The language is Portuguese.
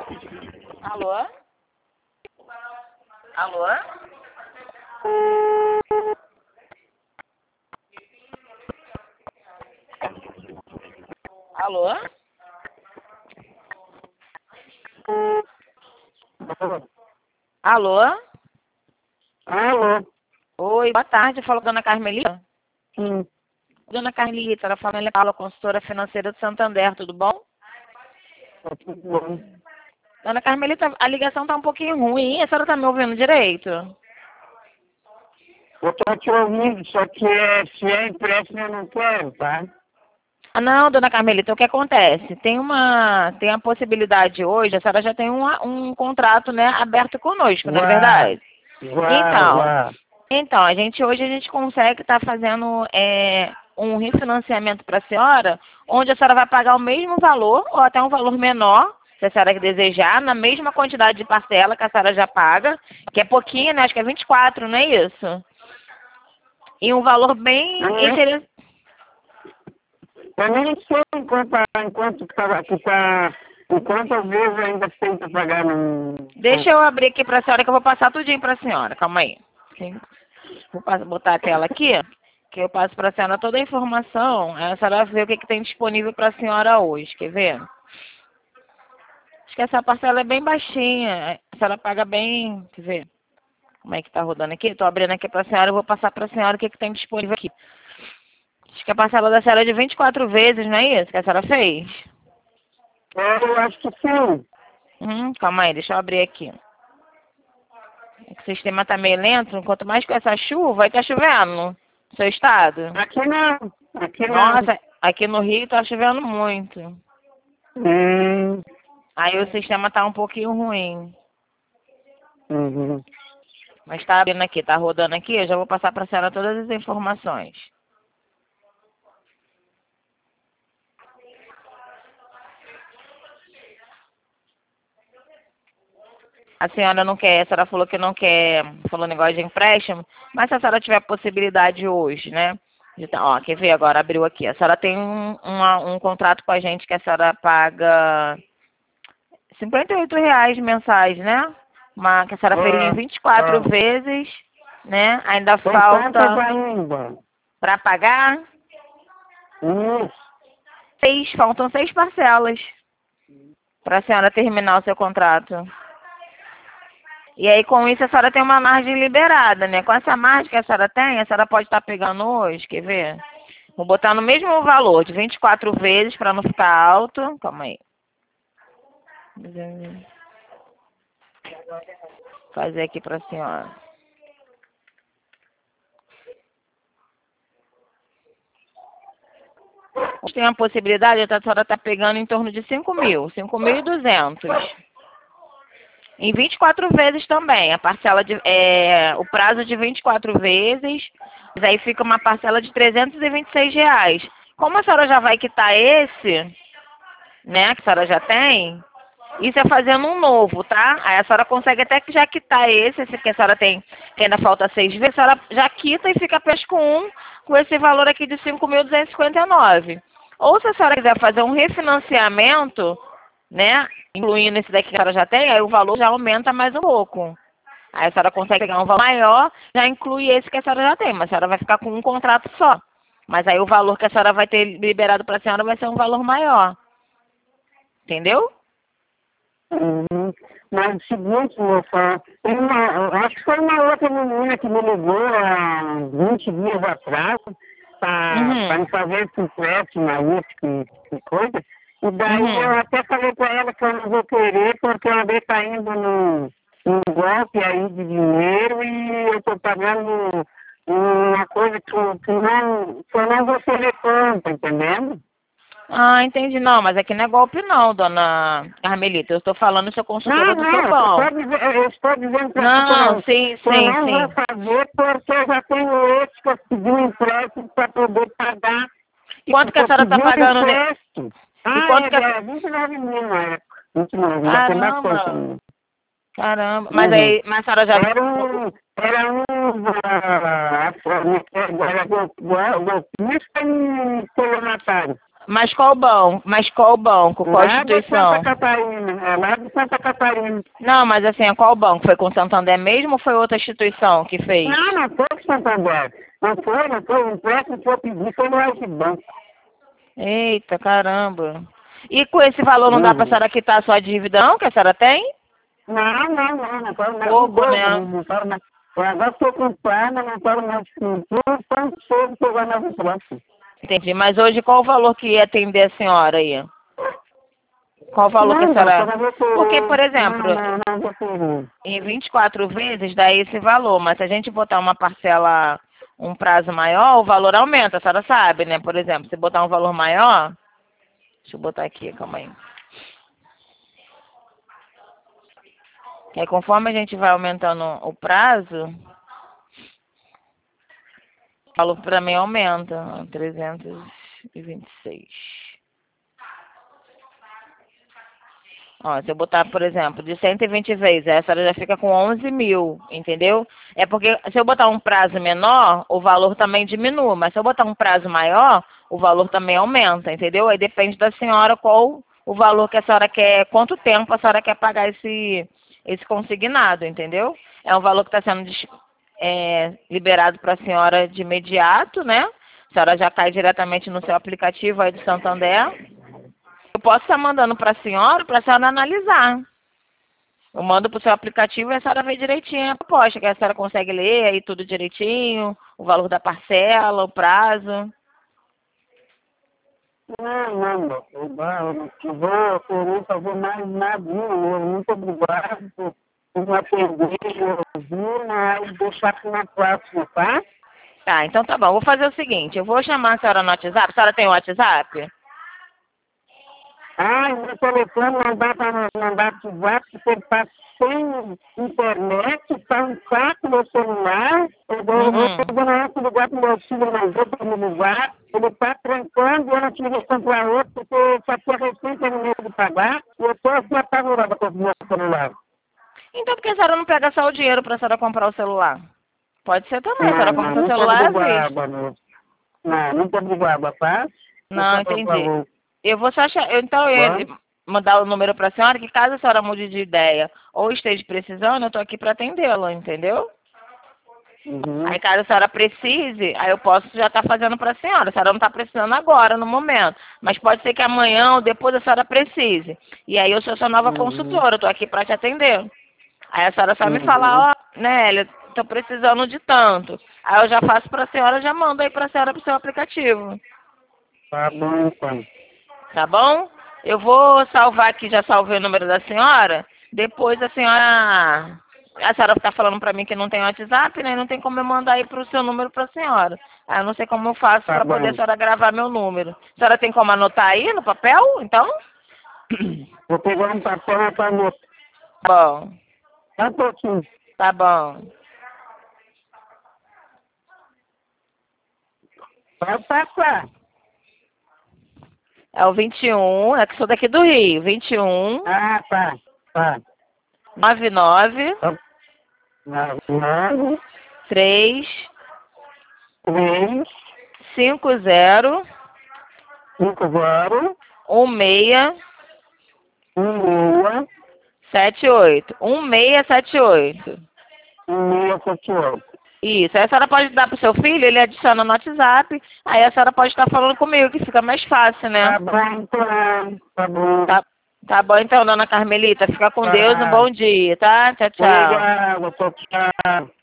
Alô? Alô? Alô? Alô? Alô? Oi, boa tarde. Fala, dona Carmelita. Sim, Dona Carmelita, ela fala, consultora financeira do Santander, tudo bom? tá tudo bom. Dona Carmelita, a ligação tá um pouquinho ruim. A senhora tá me ouvindo direito? Eu tô te ouvindo, só que se é empréstimo eu não quero, tá? Ah, não, dona Carmelita, o que acontece? Tem a possibilidade hoje, a senhora já tem um contrato, né, aberto conosco, não é Já, verdade? já, Então, já. então, hoje a gente consegue estar fazendo um refinanciamento para a senhora, onde a senhora vai pagar o mesmo valor, ou até um valor menor, se a senhora desejar, na mesma quantidade de parcela que a senhora já paga, que é pouquinho, né? Acho que é 24, não é isso? E um valor bem interessante. Eu nem sei enquanto às vezes ainda tem que pagar no... Deixa eu abrir aqui para a senhora que eu vou passar tudinho para a senhora. Calma aí. Sim. Vou botar a tela aqui, que eu passo para a senhora toda a informação. Aí a senhora vê o que tem disponível para a senhora hoje. Quer ver? Acho que essa parcela é bem baixinha. A senhora paga bem. Quer ver? Como é que tá rodando aqui? Estou abrindo aqui para a senhora. Eu vou passar para a senhora o que tem disponível aqui. Acho que a parcela da senhora é de 24 vezes, não é isso que a senhora fez? Eu acho que sim. Calma aí, deixa eu abrir aqui. É que o sistema tá meio lento. Quanto mais com essa chuva, vai estar chovendo no seu estado. Aqui não, aqui não. Nossa, aqui no Rio tá chovendo muito. Hum, Aí o sistema tá um pouquinho ruim. uhum. Mas tá abrindo aqui, tá rodando aqui. Eu já vou passar pra senhora todas as informações. A senhora não quer, a senhora falou que não quer, falou negócio de empréstimo, mas se a senhora tiver possibilidade hoje, né? Ó, quer ver agora? Abriu aqui. A senhora tem um contrato com a gente que a senhora paga R$ 58 mensais, né? Que a senhora fez em Ah, 24 ah. vezes, né? Ainda Tem quantas falta ainda? para pagar Isso. faltam 6 parcelas para a senhora terminar o seu contrato. E aí, com isso, a senhora tem uma margem liberada, né? Com essa margem que a senhora tem, a senhora pode estar pegando hoje, quer ver? Vou botar no mesmo valor, de 24 vezes, para não ficar alto. Calma aí. Fazer aqui para a senhora. Tem a possibilidade, a senhora está pegando em torno de 5.000, 5.200. Em 24 vezes também, o prazo de 24 vezes, mas aí fica uma parcela de R$ 326. Como a senhora já vai quitar esse, né, que a senhora já tem, isso é fazendo um novo, tá? Aí a senhora consegue até que já quitar esse que a senhora tem, que ainda falta 6 vezes, a senhora já quita e fica apenas com esse valor aqui de 5.259. Ou se a senhora quiser fazer um refinanciamento, né, incluindo esse daqui que a senhora já tem, aí o valor já aumenta mais um pouco. Aí a senhora consegue pegar um valor maior, já inclui esse que a senhora já tem, mas a senhora vai ficar com um contrato só. Mas aí o valor que a senhora vai ter liberado para a senhora vai ser um valor maior. Entendeu? Uhum. Mas o seguinte, moça, eu acho que foi uma outra menina que me ligou há 20 dias atrás para me fazer esse empréstimo aí, que coisa. E daí eu até falei para ela que eu não vou querer porque eu andei caindo num golpe aí de dinheiro e eu estou pagando uma coisa que eu não vou ser conta, entendendo? Ah, entendi. Não, mas aqui não é golpe não, dona Carmelita. Eu estou falando, sou consultora do seu banco. Eu estou dizendo para você Não, sim, que eu sim, não vou sim. fazer porque eu já tenho esse que eu pedi um empréstimo para poder pagar. Quanto que a Eu senhora está pedi um pagando? empréstimo. E Ah, quanto que a... 29 mil na época. 29, já tem bastante Caramba, ainda. caramba. Mas Uhum. aí, mas a senhora já... Era um golpista e estelionatário. Mas qual banco? Mas qual banco? Qual Lá de instituição? Santa Catarina. É lá de Santa Catarina. Não, mas assim, qual banco? Foi com o Santander mesmo ou foi outra instituição que fez? Não foi com Santander. Não foi. O empréstimo que eu pedi foi no Banco. Eita, caramba. E com esse valor não dá pra Uhum. senhora quitar a sua dívida não, que a senhora tem? Não quero mais. Pouco, né? Não quero mais. Eu agora estou com perna, não quero mais tudo, tão cedo que eu vou mais próximo. Entendi. Mas hoje qual o valor que ia atender a senhora aí? Qual o valor que a senhora... Porque, por exemplo, Não vou querer. em 24 vezes dá esse valor, mas se a gente botar uma parcela, um prazo maior, o valor aumenta, a senhora sabe, né? Por exemplo, se botar um valor maior... Deixa eu botar aqui, calma aí. Que aí, conforme a gente vai aumentando o prazo, o valor também aumenta. 326. Ó, se eu botar, por exemplo, de 120 vezes, a senhora já fica com 11 mil, entendeu? É porque se eu botar um prazo menor, o valor também diminui. Mas se eu botar um prazo maior, o valor também aumenta, entendeu? Aí depende da senhora qual o valor que a senhora quer, quanto tempo a senhora quer pagar esse consignado, entendeu? É um valor que está sendo liberado para a senhora de imediato, né? A senhora já cai diretamente no seu aplicativo aí do Santander. Eu posso estar mandando para a senhora analisar. Eu mando para o seu aplicativo e a senhora vê direitinho a proposta, que a senhora consegue ler aí tudo direitinho, o valor da parcela, o prazo. Não, eu vou querer fazer mais nadinha. Muito obrigado por me atender, ouvir, mas deixar para uma próxima, tá? Tá, então tá bom. Eu vou fazer o seguinte, eu vou chamar a senhora no WhatsApp. A senhora tem o WhatsApp? Meu telefone não dá para mandar para o WhatsApp, porque ele está sem internet, está um saco no celular. Eu vou ligar para o meu filho, mas vou para me ligar. Ele está trancando e eu não tive que comprar outro, porque só tinha recém terminado de pagar. E eu estou assim apavorada com o meu celular. Então por que a senhora não pega só o dinheiro para a senhora comprar o celular? Pode ser também, a senhora compra o celular às vezes. Muito obrigada, tá? Não, entendi. Eu vou só então eu ia mandar o número para a senhora, que caso a senhora mude de ideia ou esteja precisando, eu estou aqui para atendê-la, entendeu? Uhum. Aí caso a senhora precise, aí eu posso já estar fazendo para a senhora. A senhora não está precisando agora, no momento. Mas pode ser que amanhã ou depois a senhora precise. E aí eu sou sua nova consultora, eu estou aqui para te atender. Aí a senhora só me falar, Nélia, estou precisando de tanto. Aí eu já faço para a senhora, já mando aí para a senhora pro seu aplicativo. Tá bom, então. Tá bom? Eu vou salvar aqui, já salvei o número da senhora. Depois a senhora está falando para mim que não tem WhatsApp, né? Não tem como eu mandar aí pro seu número para a senhora. Aí eu não sei como eu faço para poder a senhora gravar meu número. A senhora tem como anotar aí no papel, então? Vou pegar um papel para anotar. Bom. Tá um pouquinho. Tá bom. Pode passar. É o 21, é que sou daqui do Rio. 21. Tá. 99. 99. 3. 3. 50. 50. 16. 16. 78. 1678. 1678. Isso. Aí a senhora pode dar pro seu filho, ele adiciona no WhatsApp. Aí a senhora pode estar falando comigo, que fica mais fácil, né? Tá bom, então. Tá bom. Tá bom, então, dona Carmelita. Fica com Deus. Um bom dia, tá? Tchau, tchau. Obrigado, tchau.